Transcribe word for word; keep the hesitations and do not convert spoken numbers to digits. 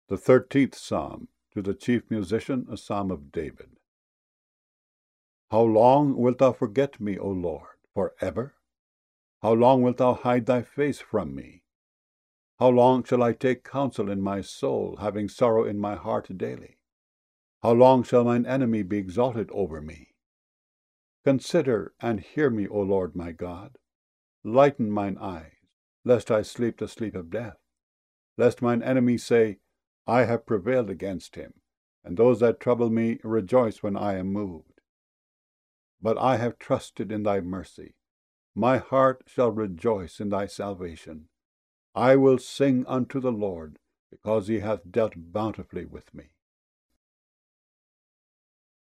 The thirteenth Psalm, to the chief musician, a psalm of David. How long wilt thou forget me, O Lord, for ever? How long wilt thou hide thy face from me? How long shall I take counsel in my soul, having sorrow in my heart daily? How long shall mine enemy be exalted over me? Consider and hear me, O Lord my God. Lighten mine eyes, lest I sleep the sleep of death, lest mine enemy say, I have prevailed against him, and those that trouble me rejoice when I am moved. But I have trusted in thy mercy. My heart shall rejoice in thy salvation. I will sing unto the Lord, because he hath dealt bountifully with me.